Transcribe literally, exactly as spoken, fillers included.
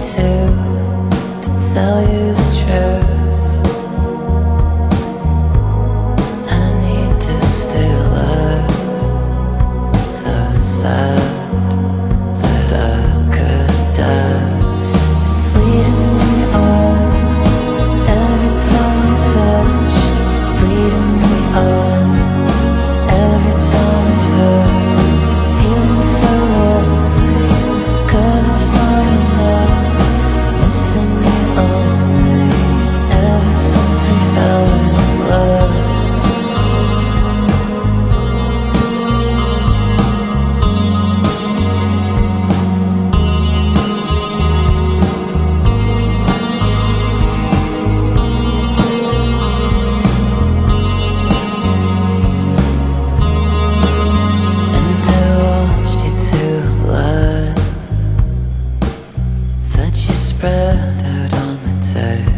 to, to tell you the truth. I need to still love, so sad that I could die. It's leading me on, every time you touch, leading me on, every time it hurts, feeling so lonely, 'cause it's not enough, missing you only, ever since we fell in love. That you spread out on the table.